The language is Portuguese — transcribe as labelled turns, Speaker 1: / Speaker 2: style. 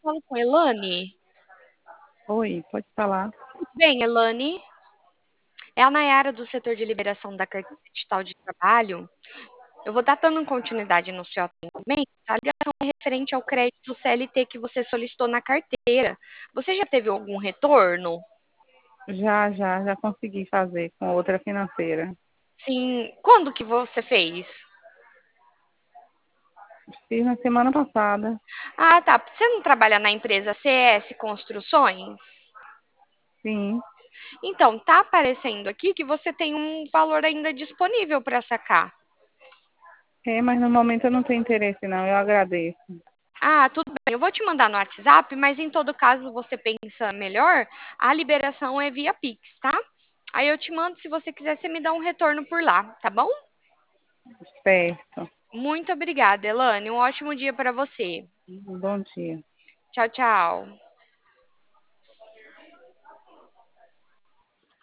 Speaker 1: falo com Elane?
Speaker 2: Oi, pode falar.
Speaker 1: Tudo bem, Elane? É a Nayara do setor de liberação da carteira digital de trabalho. Eu vou estar dando continuidade no seu atendimento. A ligação é referente ao crédito CLT que você solicitou na carteira. Você já teve algum retorno?
Speaker 2: Já consegui fazer com outra financeira.
Speaker 1: Sim. Quando que você fez?
Speaker 2: Fiz na semana passada.
Speaker 1: Ah, tá. Você não trabalha na empresa CS Construções?
Speaker 2: Sim.
Speaker 1: Então, tá aparecendo aqui que você tem um valor ainda disponível para sacar.
Speaker 2: É, mas no momento eu não tenho interesse, não. Eu agradeço.
Speaker 1: Ah, tudo bem. Eu vou te mandar no WhatsApp, mas em todo caso você pensa melhor, a liberação é via Pix, tá? Aí eu te mando, se você quiser, você me dá um retorno por lá, tá bom?
Speaker 2: Certo.
Speaker 1: Muito obrigada, Elane. Um ótimo dia para você.
Speaker 2: Bom dia.
Speaker 1: Tchau, tchau.